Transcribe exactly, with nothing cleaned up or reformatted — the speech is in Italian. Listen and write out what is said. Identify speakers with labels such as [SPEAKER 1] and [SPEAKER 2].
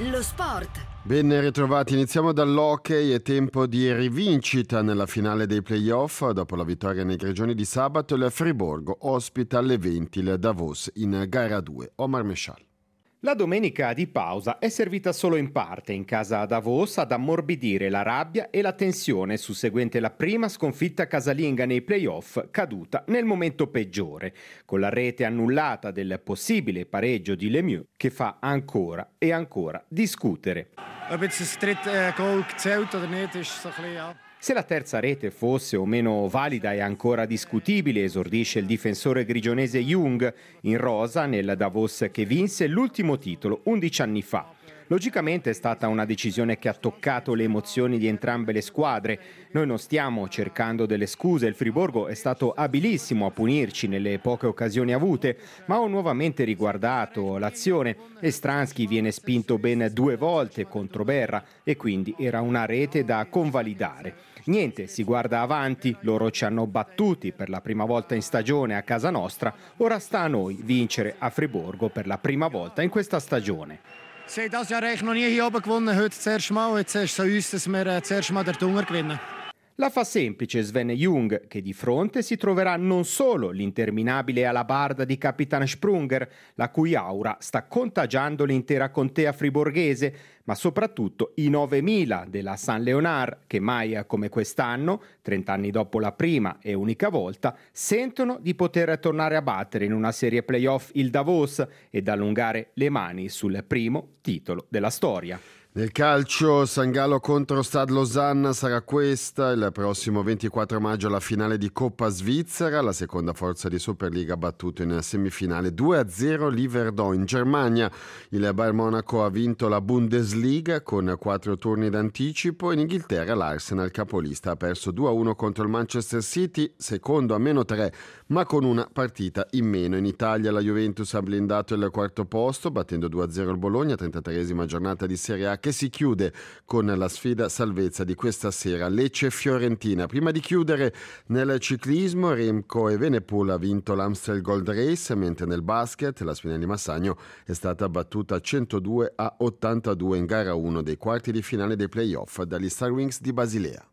[SPEAKER 1] Lo sport.
[SPEAKER 2] Ben ritrovati, iniziamo dall'hockey, è tempo di rivincita nella finale dei playoff. Dopo la vittoria nei Grigioni di sabato, il Friburgo ospita alle venti il Davos in gara due. Omar Meshal.
[SPEAKER 3] La domenica di pausa è servita solo in parte in casa a Davos ad ammorbidire la rabbia e la tensione susseguente la prima sconfitta casalinga nei playoff caduta nel momento peggiore, con la rete annullata del possibile pareggio di Lemieux che fa ancora e ancora discutere.
[SPEAKER 4] Ob jetzt das dritte Goal gezählt oder nicht, ist so ein bisschen, ja.
[SPEAKER 3] Se la terza rete fosse o meno valida è ancora discutibile, esordisce il difensore grigionese Jung in rosa nel Davos che vinse l'ultimo titolo undici anni fa. Logicamente è stata una decisione che ha toccato le emozioni di entrambe le squadre. Noi non stiamo cercando delle scuse, il Friburgo è stato abilissimo a punirci nelle poche occasioni avute, ma ho nuovamente riguardato l'azione e Stransky viene spinto ben due volte contro Berra e quindi era una rete da convalidare. Niente, si guarda avanti, loro ci hanno battuti per la prima volta in stagione a casa nostra, ora sta a noi vincere a Friburgo per la prima volta in questa stagione.
[SPEAKER 4] Sie haben das Jahr eigentlich noch nie hier oben gewonnen, heute das erste Mal. Jetzt ist es an uns, dass wir das erste Mal dort unten gewinnen.
[SPEAKER 3] La fa semplice Sven Jung, che di fronte si troverà non solo l'interminabile alabarda di Capitan Sprunger, la cui aura sta contagiando l'intera contea friborghese, ma soprattutto i novemila della San Leonard, che mai come quest'anno, trent'anni dopo la prima e unica volta, sentono di poter tornare a battere in una serie playoff il Davos ed allungare le mani sul primo titolo della storia.
[SPEAKER 2] Nel calcio, San Gallo contro Stade Lausanne sarà questa, il prossimo ventiquattro maggio la finale di Coppa Svizzera, la seconda forza di Superliga ha battuto in semifinale due a zero l'Yverdon. In Germania il Bayern Monaco ha vinto la Bundesliga con quattro turni d'anticipo, in Inghilterra l'Arsenal capolista ha perso due a uno contro il Manchester City, secondo a meno tre ma con una partita in meno. In Italia la Juventus ha blindato il quarto posto battendo due a zero il Bologna, trentatreesima giornata di Serie A che si chiude con la sfida salvezza di questa sera, Lecce-Fiorentina. Prima di chiudere, nel ciclismo Remco Evenepoel ha vinto l'Amstel Gold Race, mentre nel basket la Spinelli Massagno è stata battuta centodue a ottantadue in gara uno dei quarti di finale dei playoff dagli Star Wings di Basilea.